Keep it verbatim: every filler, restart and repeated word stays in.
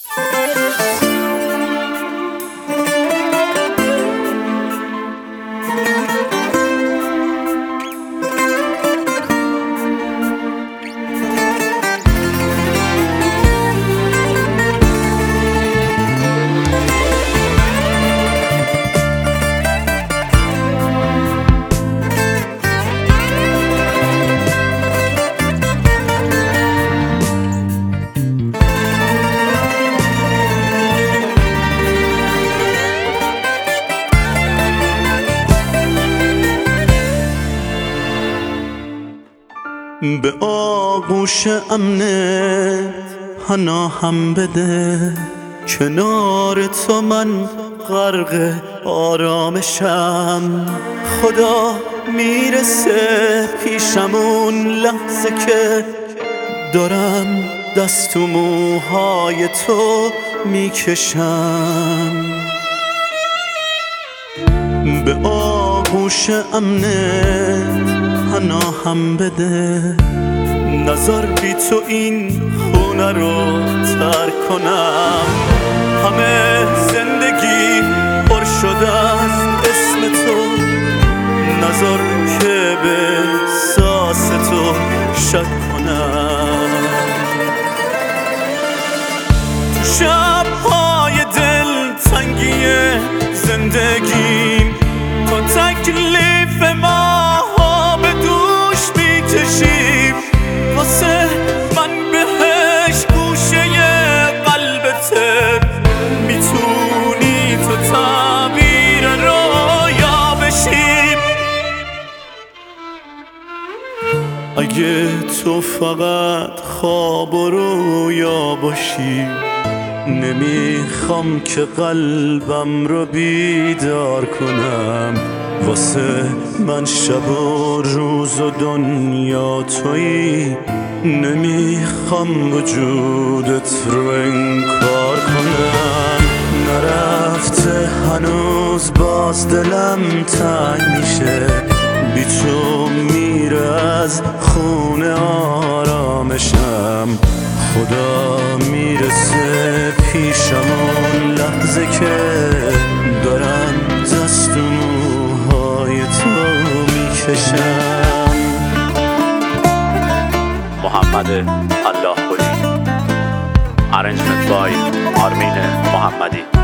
به آغوش امنت پناهم بده، کنار تو من غرق آرامشم. خدا میرسه پیشمون لحظه که دارم دست و موهای تو میکشم. به آغوش امنت پناهم بده، نظر بی تو این خونه رو ترک کنم. همه زندگی پر شده از اسم تو، نظر که به ساس تو شک کنم. تو شب‌های دل تنگی زندگیم، تا تکلیف ما واسه من بهش گوشه قلبته، میتونی تو تعبیر رویا بشی. اگه تو فقط خواب و رویا باشی، نمیخوام که قلبم رو بیدار کنم. واسه من شب و روز و دنیا تویی، نمیخوام وجودت رو انکار کنم. نرفته هنوز باز دلم تنگ میشه، بی تو میره از خونه آرامشم. خدا میرسه پیشمون لحظه که دارم دست و موهای تو میکشم. محمد الله گلی، ارنجمنت بای آرمین محمدی.